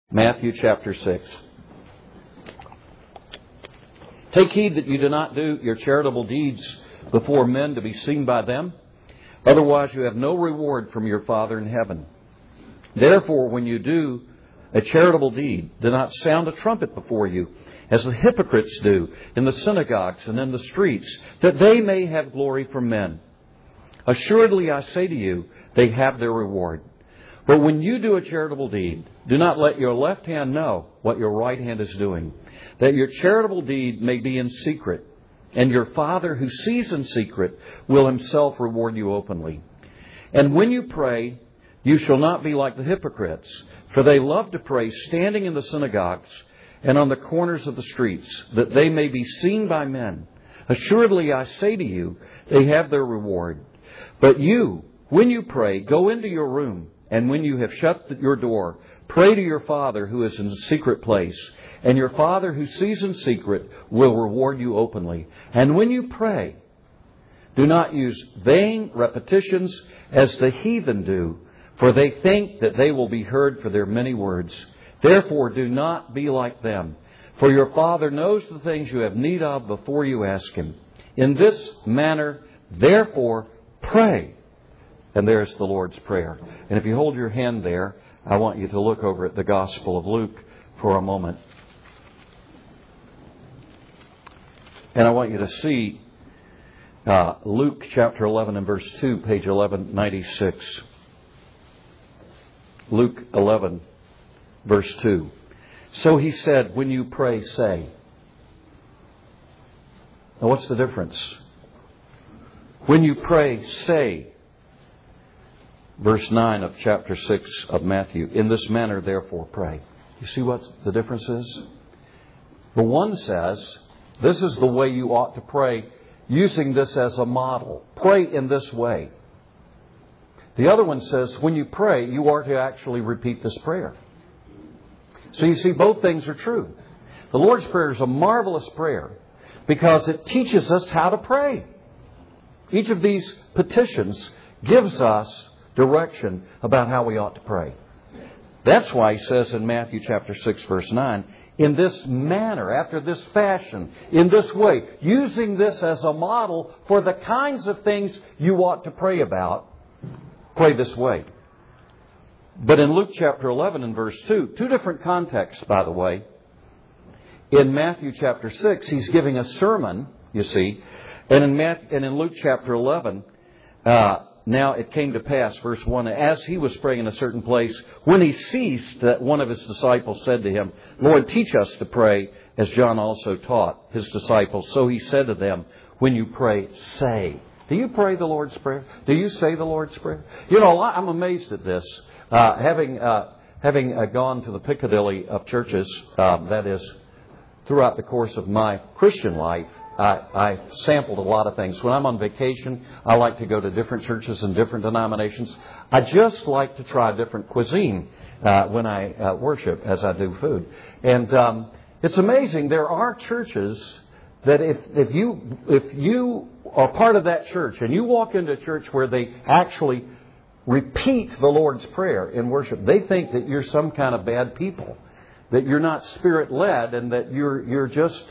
Matthew chapter 6. Take heed that you do not do your charitable deeds before men to be seen by them. Otherwise you have no reward from your Father in heaven. Therefore, when you do a charitable deed, do not sound a trumpet before you, as the hypocrites do in the synagogues and in the streets, that they may have glory from men. Assuredly, I say to you, they have their reward. But when you do a charitable deed, do not let your left hand know what your right hand is doing, that your charitable deed may be in secret, and your Father who sees in secret will Himself reward you openly. And when you pray, you shall not be like the hypocrites, for they love to pray standing in the synagogues and on the corners of the streets, that they may be seen by men. Assuredly, I say to you, they have their reward. But you, when you pray, go into your room, and when you have shut your door, pray to your Father who is in the secret place, and your Father who sees in secret will reward you openly. And when you pray, do not use vain repetitions as the heathen do, for they think that they will be heard for their many words. Therefore, do not be like them, for your Father knows the things you have need of before you ask Him. In this manner, therefore, pray. And there's the Lord's Prayer. And if you hold your hand there, I want you to look over at the Gospel of Luke for a moment. And I want you to see Luke chapter 11 and verse 2, page 1196. Luke 11, verse 2. So He said, when you pray, say. Now what's the difference? When you pray, say. Verse 9 of chapter 6 of Matthew. In this manner, therefore, pray. You see what the difference is? The one says, this is the way you ought to pray, using this as a model. Pray in this way. The other one says, when you pray, you are to actually repeat this prayer. So you see, both things are true. The Lord's Prayer is a marvelous prayer because it teaches us how to pray. Each of these petitions gives us direction about how we ought to pray. That's why He says in Matthew chapter 6, verse 9, in this manner, after this fashion, in this way, using this as a model for the kinds of things you ought to pray about, pray this way. But in Luke chapter 11 and verse 2, two different contexts, by the way. In Matthew chapter 6, He's giving a sermon, you see, and in Luke chapter 11, now it came to pass, verse 1, as He was praying in a certain place, when He ceased, that one of His disciples said to Him, Lord, teach us to pray, as John also taught His disciples. So He said to them, when you pray, say. Do you pray the Lord's Prayer? Do you say the Lord's Prayer? You know, I'm amazed at this. Having gone to the Piccadilly of churches, that is, throughout the course of my Christian life, I sampled a lot of things. When I'm on vacation, I like to go to different churches and different denominations. I just like to try different cuisine when I worship, as I do food. And it's amazing. There are churches that if you are part of that church and you walk into a church where they actually repeat the Lord's Prayer in worship, they think that you're some kind of bad people, that you're not Spirit-led, and that you're just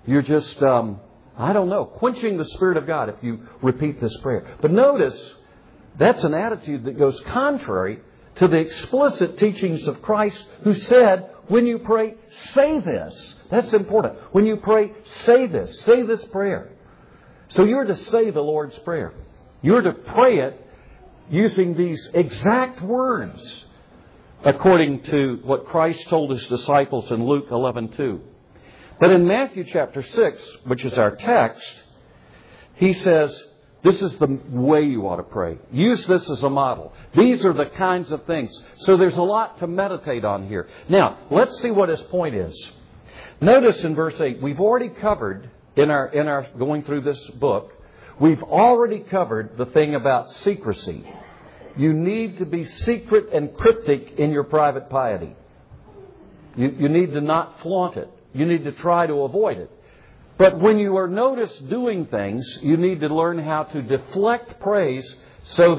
I don't know, quenching the Spirit of God if you repeat this prayer. But notice, that's an attitude that goes contrary to the explicit teachings of Christ, who said, when you pray, say this. That's important. When you pray, say this. Say this prayer. So you're to say the Lord's Prayer. You're to pray it using these exact words, according to what Christ told His disciples in Luke 11:2. But in Matthew chapter 6, which is our text, He says, this is the way you ought to pray. Use this as a model. These are the kinds of things. So there's a lot to meditate on here. Now, let's see what His point is. Notice in verse 8, we've already covered, in our going through this book, we've already covered the thing about secrecy. You need to be secret and cryptic in your private piety. You need to not flaunt it. You need to try to avoid it. But when you are noticed doing things, you need to learn how to deflect praise so that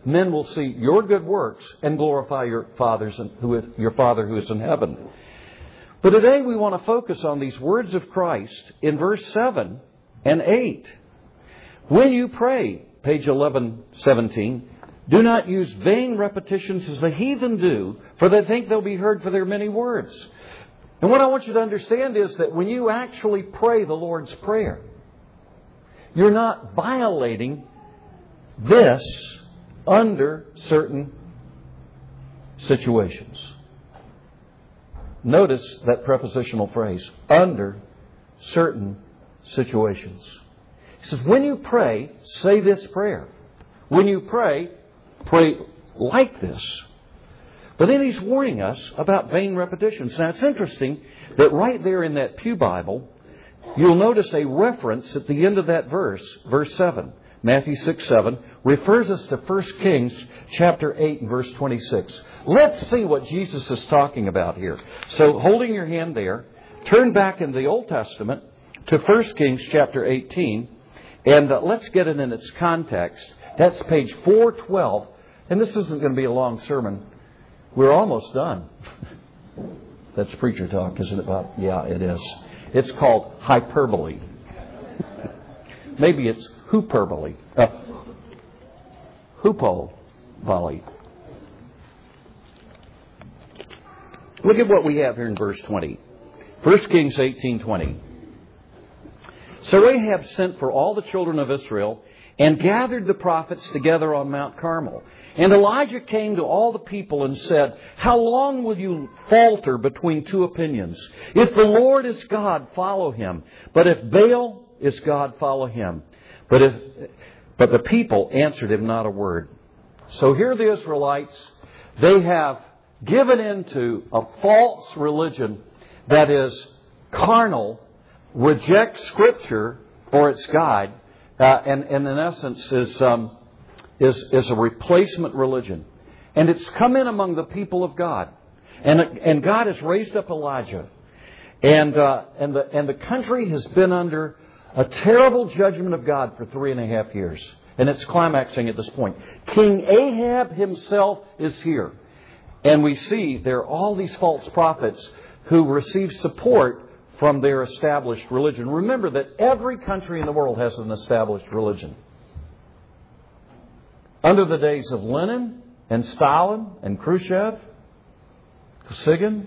men will see your good works and glorify your Father who is in heaven. But today we want to focus on these words of Christ in verse 7 and 8. When you pray, page 1117, do not use vain repetitions as the heathen do, for they think they'll be heard for their many words. And what I want you to understand is that when you actually pray the Lord's Prayer, you're not violating this under certain situations. Notice that prepositional phrase, under certain situations. He says, when you pray, say this prayer. When you pray, pray like this. But then he's warning us about vain repetitions. Now it's interesting that right there in that Pew Bible, you'll notice a reference at the end of that verse, verse 7. Matthew 6:7 refers us to 1 Kings chapter 8 and verse 26. Let's see what Jesus is talking about here. So holding your hand there, turn back in the Old Testament to 1 Kings chapter 18, and let's get it in its context. That's page 412, and this isn't going to be a long sermon. We're almost done. That's preacher talk, isn't it, Bob? Yeah, it is. It's called hyperbole. Maybe it's hyperbole. Hoopoe-volley. Look at what we have here in verse 20. 1 Kings 18:20. So Ahab sent for all the children of Israel and gathered the prophets together on Mount Carmel. And Elijah came to all the people and said, how long will you falter between two opinions? If the Lord is God, follow him. But if Baal is God, follow him. But the people answered him not a word. So here the Israelites, they have given into a false religion that is carnal, rejects Scripture for its guide, and in essence is a replacement religion. And it's come in among the people of God. And God has raised up Elijah. And the country has been under a terrible judgment of God for 3.5 years. And it's climaxing at this point. King Ahab himself is here. And we see there are all these false prophets who receive support from their established religion. Remember that every country in the world has an established religion. Under the days of Lenin and Stalin and Khrushchev, Kosygin,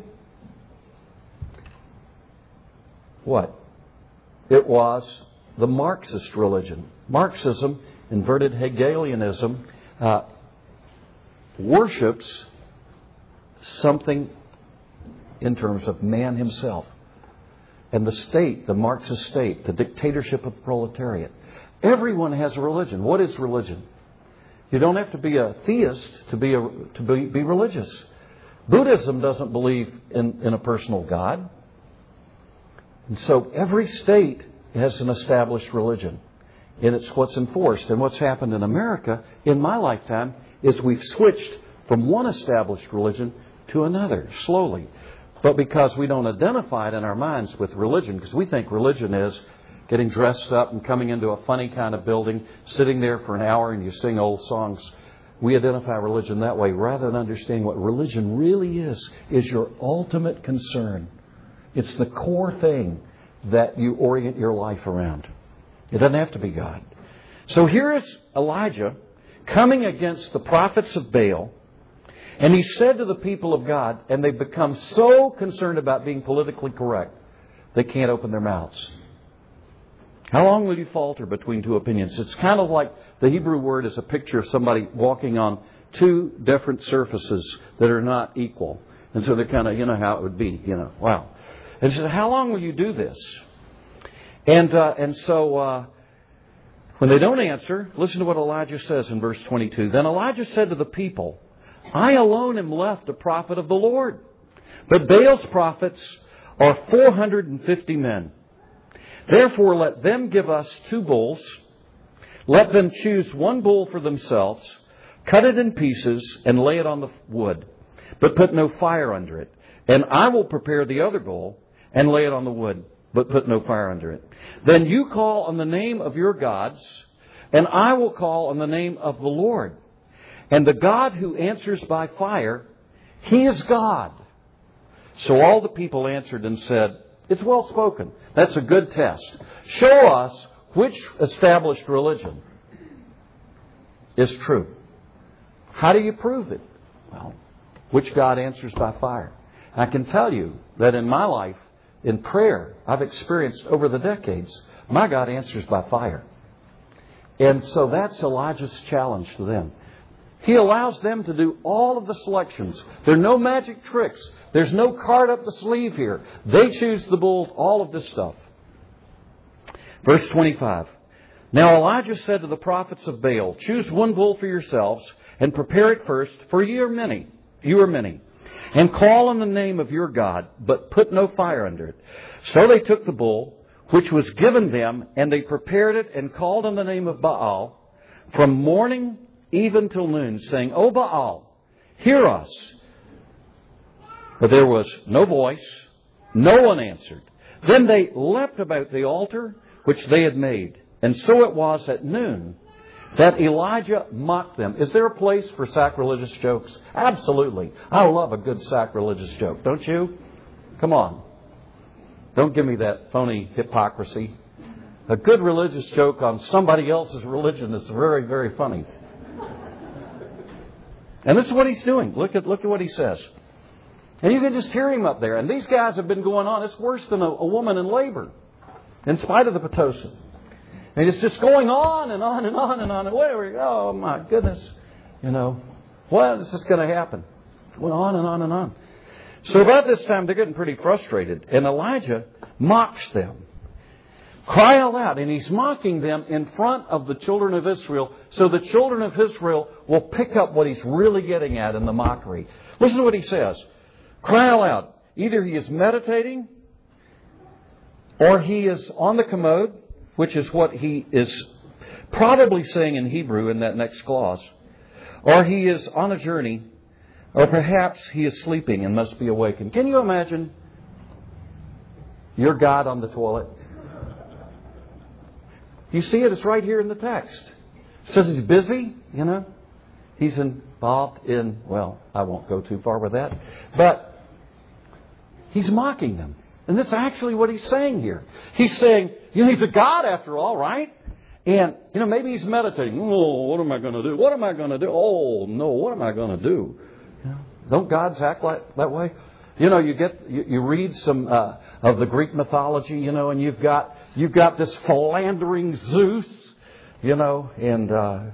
what? It was the Marxist religion. Marxism, inverted Hegelianism, worships something in terms of man himself. And the state, the Marxist state, the dictatorship of the proletariat. Everyone has a religion. What is religion? You don't have to be a theist to be religious. Buddhism doesn't believe in a personal God. And so every state has an established religion. And it's what's enforced. And what's happened in America in my lifetime is we've switched from one established religion to another, slowly. But because we don't identify it in our minds with religion, because we think religion is getting dressed up and coming into a funny kind of building, sitting there for an hour and you sing old songs. We identify religion that way rather than understanding what religion really is your ultimate concern. It's the core thing that you orient your life around. It doesn't have to be God. So here is Elijah coming against the prophets of Baal. And he said to the people of God, and they've become so concerned about being politically correct, they can't open their mouths. How long will you falter between two opinions? It's kind of like the Hebrew word is a picture of somebody walking on two different surfaces that are not equal. And so they're kind of, you know how it would be, wow. And he said, how long will you do this? And so when they don't answer, listen to what Elijah says in verse 22. Then Elijah said to the people, I alone am left a prophet of the Lord. But Baal's prophets are 450 men. Therefore, let them give us 2 bulls. Let them choose 1 bull for themselves, cut it in pieces, and lay it on the wood, but put no fire under it. And I will prepare the other bull and lay it on the wood, but put no fire under it. Then you call on the name of your gods, and I will call on the name of the Lord. And the God who answers by fire, He is God. So all the people answered and said, it's well spoken. That's a good test. Show us which established religion is true. How do you prove it? Well, which God answers by fire. I can tell you that in my life, in prayer, I've experienced over the decades, my God answers by fire. And so that's Elijah's challenge to them. He allows them to do all of the selections. There are no magic tricks. There's no card up the sleeve here. They choose the bull, all of this stuff. Verse 25. Now Elijah said to the prophets of Baal, choose one bull for yourselves and prepare it first, for you are many, and call on the name of your God, but put no fire under it. So they took the bull, which was given them, and they prepared it and called on the name of Baal from morning even till noon, saying, O Baal, hear us. But there was no voice. No one answered. Then they leapt about the altar which they had made. And so it was at noon that Elijah mocked them. Is there a place for sacrilegious jokes? Absolutely. I love a good sacrilegious joke, don't you? Come on. Don't give me that phony hypocrisy. A good religious joke on somebody else's religion is very, very funny. And this is what he's doing. Look at what he says. And you can just hear him up there. And these guys have been going on. It's worse than a woman in labor, in spite of the Pitocin. And it's just going on and on and on and on. And where? Oh, my goodness. When is this going to happen? Going on and on and on. So about this time, they're getting pretty frustrated. And Elijah mocks them. Cry aloud. And he's mocking them in front of the children of Israel, so the children of Israel will pick up what he's really getting at in the mockery. Listen to what he says. Cry aloud. Either he is meditating, or he is on the commode, which is what he is probably saying in Hebrew in that next clause, or he is on a journey, or perhaps he is sleeping and must be awakened. Can you imagine your God on the toilet? You see it? It's right here in the text. It says he's busy, He's involved in, well, I won't go too far with that. But he's mocking them. And that's actually what he's saying here. He's saying, he's a God after all, right? And, maybe he's meditating. Oh, what am I going to do? What am I going to do? Oh, no, what am I going to do? Don't gods act that way? You read some of the Greek mythology, and you've got this philandering Zeus, and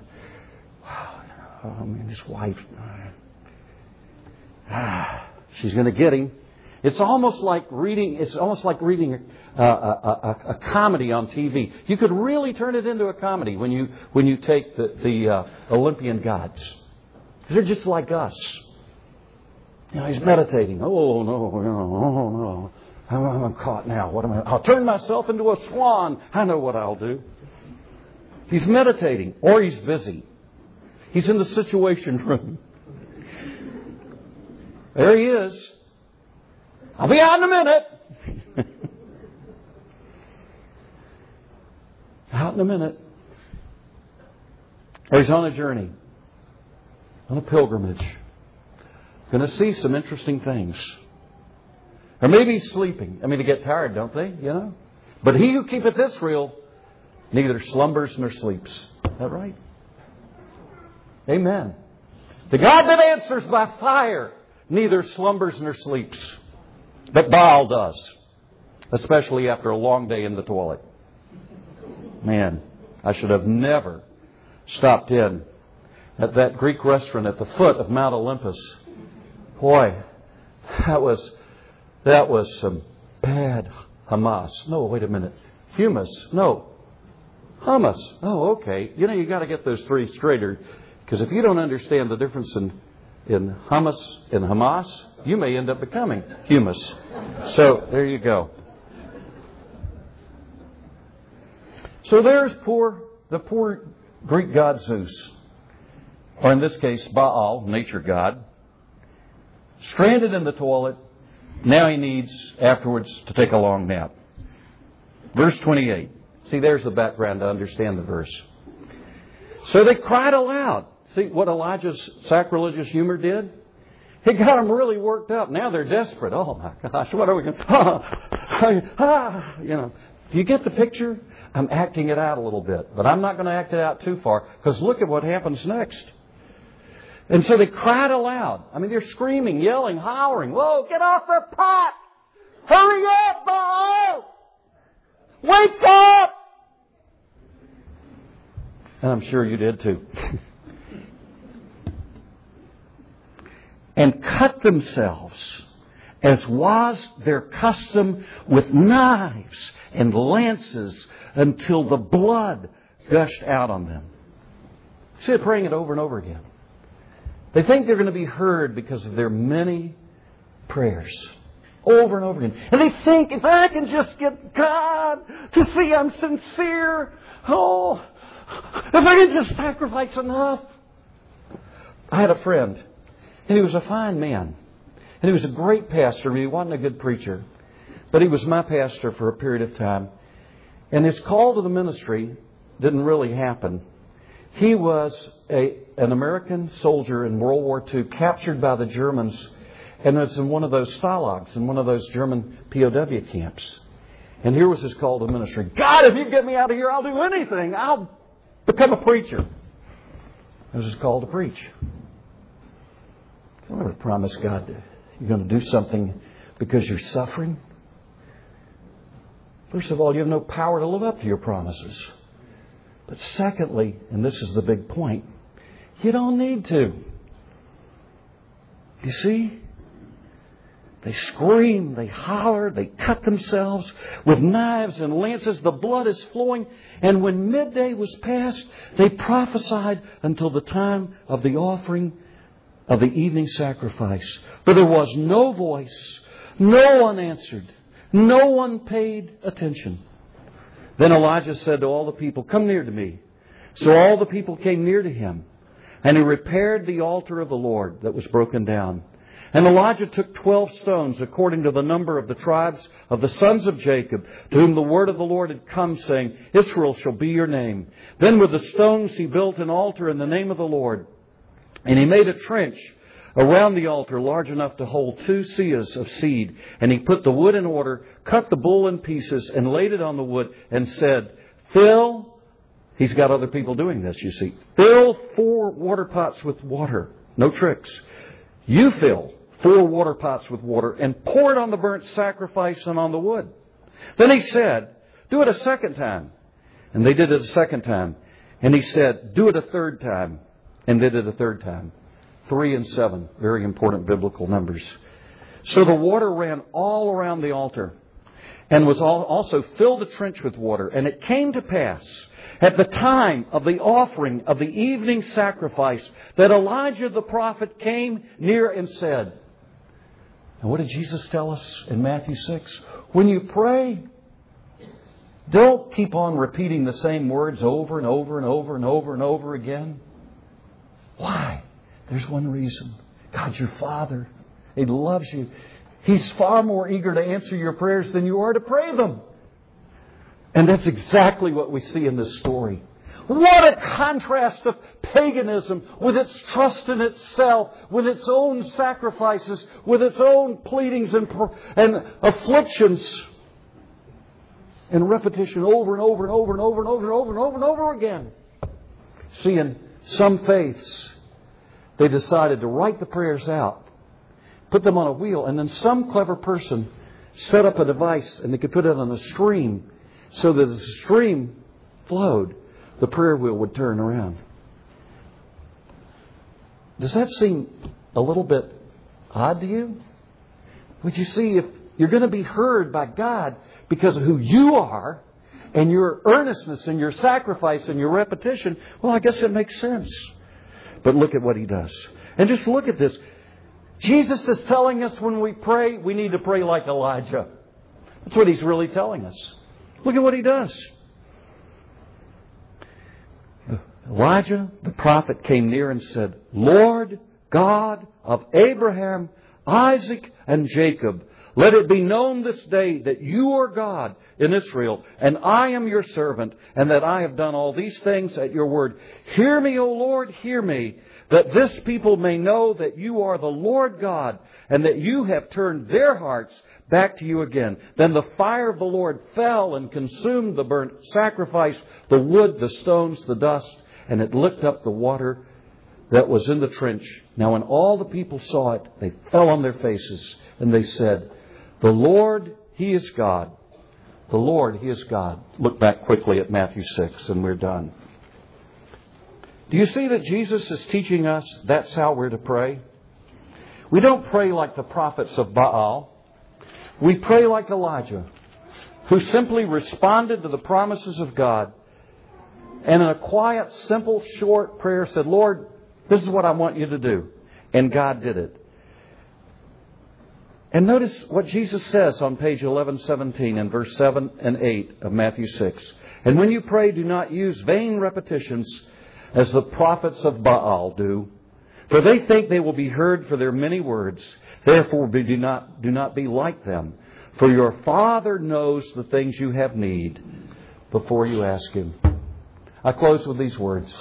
his wife, she's going to get him. It's almost like reading a comedy on TV. You could really turn it into a comedy when you take the Olympian gods. They're just like us. He's meditating. Oh no! I'm caught now. I'll turn myself into a swan. I know what I'll do. He's meditating, or he's busy. He's in the Situation Room. There he is. I'll be out in a minute. Out in a minute. Or he's on a journey, on a pilgrimage. Going to see some interesting things. Or maybe he's sleeping. They get tired, don't they? But he who keepeth Israel neither slumbers nor sleeps. Is that right? Amen. The God that answers by fire neither slumbers nor sleeps. But Baal does. Especially after a long day in the toilet. Man, I should have never stopped in at that Greek restaurant at the foot of Mount Olympus. Boy, that was some bad hummus. No, wait a minute. Humus. No. Hummus. Oh, okay. You got to get those three straighter. Because if you don't understand the difference in hummus and Hamas, you may end up becoming humus. So, there you go. So there's the poor Greek god Zeus. Or in this case, Baal, nature god. Stranded in the toilet. Now he needs afterwards to take a long nap. Verse 28. See, there's the background to understand the verse. So they cried aloud, see what Elijah's sacrilegious humor did? It got them really worked up. Now they're desperate. Oh my gosh, what are we going to... You know, do you get the picture? I'm acting it out a little bit, but I'm not going to act it out too far, because look at what happens next. And so they cried aloud. I mean, they're screaming, yelling, hollering. Whoa, get off the pot! Hurry up, Baal! Wake up! And I'm sure you did too. And cut themselves, as was their custom, with knives and lances until the blood gushed out on them. See, they're praying it over and over again. They think they're going to be heard because of their many prayers. Over and over again. And they think, if I can just get God to see I'm sincere, if I can just sacrifice enough. I had a friend, and he was a fine man. And he was a great pastor. He wasn't a good preacher. But he was my pastor for a period of time. And his call to the ministry didn't really happen. He was an American soldier in World War II, captured by the Germans, and was in one of those stalags, in one of those German POW camps. And here was his call to ministry. God, if you get me out of here, I'll do anything. I'll become a preacher. It was his call to preach. Don't ever promise God you're going to do something because you're suffering. First of all, you have no power to live up to your promises. But secondly, and this is the big point, you don't need to. You see? They scream, they holler, they cut themselves with knives and lances. The blood is flowing. And when midday was past, they prophesied until the time of the offering of the evening sacrifice. But there was no voice. No one answered. No one paid attention. Then Elijah said to all the people, come near to me. So all the people came near to him. And he repaired the altar of the Lord that was broken down. And Elijah took 12 stones according to the number of the tribes of the sons of Jacob, to whom the word of the Lord had come, saying, Israel shall be your name. Then with the stones he built an altar in the name of the Lord. And he made a trench around the altar large enough to hold 2 seahs of seed. And he put the wood in order, cut the bull in pieces, and laid it on the wood, and said, fill, he's got other people doing this, you see, fill 4 water pots with water. No tricks. You fill 4 water pots with water and pour it on the burnt sacrifice and on the wood. Then he said, do it a second time. And they did it a second time. And he said, do it a third time. And they did it a third time. 3 and 7, very important biblical numbers. So the water ran all around the altar and was also filled the trench with water. And it came to pass at the time of the offering of the evening sacrifice that Elijah the prophet came near and said, and what did Jesus tell us in Matthew 6? When you pray, don't keep on repeating the same words over and over and over and over and over again. Why? There's one reason. God's your Father. He loves you. He's far more eager to answer your prayers than you are to pray them. And that's exactly what we see in this story. What a contrast of paganism with its trust in itself, with its own sacrifices, with its own pleadings and afflictions, and repetition over and over and over and over and over and over and over and over again. See, in some faiths, they decided to write the prayers out, put them on a wheel, and then some clever person set up a device and they could put it on a stream so that as the stream flowed, the prayer wheel would turn around. Does that seem a little bit odd to you? But you see, if you're going to be heard by God because of who you are and your earnestness and your sacrifice and your repetition, well, I guess it makes sense. But look at what He does. And just look at this. Jesus is telling us when we pray, we need to pray like Elijah. That's what He's really telling us. Look at what He does. Elijah, the prophet, came near and said, Lord God of Abraham, Isaac, and Jacob, Let it be known this day that you are God in Israel, and I am your servant, and that I have done all these things at your word. Hear me, O Lord, hear me, that this people may know that you are the Lord God, and that you have turned their hearts back to you again. Then the fire of the Lord fell and consumed the burnt sacrifice, the wood, the stones, the dust, and it licked up the water that was in the trench. Now when all the people saw it, they fell on their faces, and they said, the Lord, He is God. The Lord, He is God. Look back quickly at Matthew 6 and we're done. Do you see that Jesus is teaching us that's how we're to pray? We don't pray like the prophets of Baal. We pray like Elijah, who simply responded to the promises of God and in a quiet, simple, short prayer said, Lord, this is what I want you to do. And God did it. And notice what Jesus says on page 1117 and verse 7 and 8 of Matthew 6. And when you pray, do not use vain repetitions as the prophets of Baal do. For they think they will be heard for their many words. Therefore do not be like them. For your Father knows the things you have need before you ask Him. I close with these words.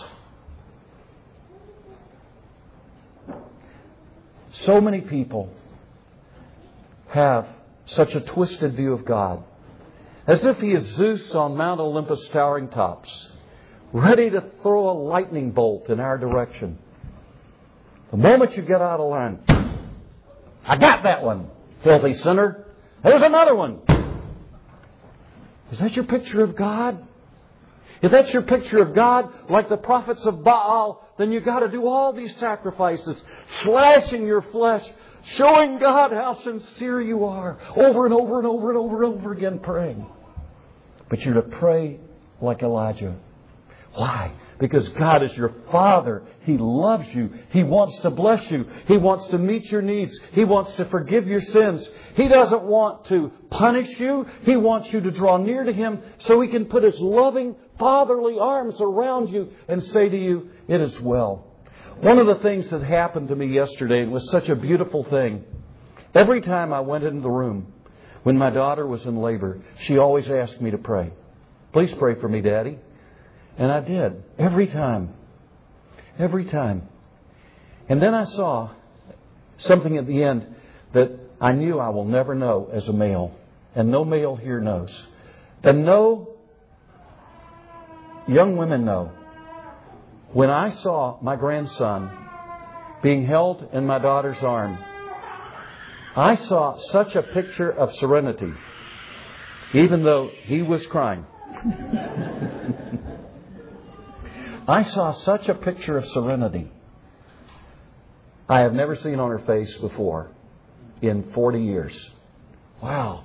So many people have such a twisted view of God, as if He is Zeus on Mount Olympus towering tops, ready to throw a lightning bolt in our direction. The moment you get out of line, I got that one, filthy sinner. There's another one. Is that your picture of God? If that's your picture of God, like the prophets of Baal, then you've got to do all these sacrifices, slashing your flesh, showing God how sincere you are, over and over and over and over and over again praying. But you're to pray like Elijah. Why? Because God is your Father. He loves you. He wants to bless you. He wants to meet your needs. He wants to forgive your sins. He doesn't want to punish you. He wants you to draw near to Him so He can put His loving, fatherly arms around you and say to you, it is well. One of the things that happened to me yesterday, and was such a beautiful thing, every time I went into the room when my daughter was in labor, she always asked me to pray. Please pray for me, Daddy. And I did. Every time. Every time. And then I saw something at the end that I knew I will never know as a male. And no male here knows. And no young women know. When I saw my grandson being held in my daughter's arm, I saw such a picture of serenity, even though he was crying. I saw such a picture of serenity I have never seen on her face before in 40 years. Wow.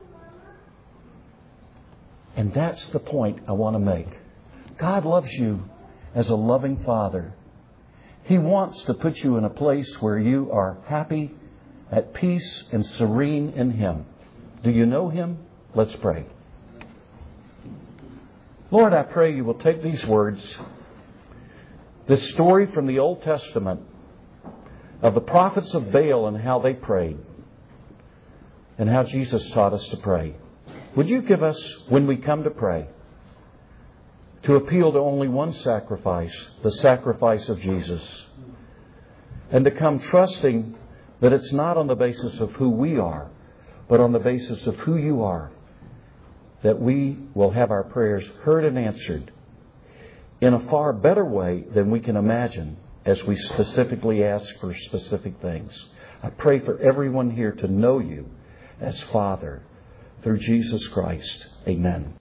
And that's the point I want to make. God loves you as a loving Father. He wants to put you in a place where you are happy, at peace, and serene in Him. Do you know Him? Let's pray. Lord, I pray you will take these words, this story from the Old Testament of the prophets of Baal and how they prayed, and how Jesus taught us to pray. Would you give us, when we come to pray, to appeal to only one sacrifice, the sacrifice of Jesus, and to come trusting that it's not on the basis of who we are, but on the basis of who you are, that we will have our prayers heard and answered in a far better way than we can imagine as we specifically ask for specific things. I pray for everyone here to know you as Father through Jesus Christ. Amen.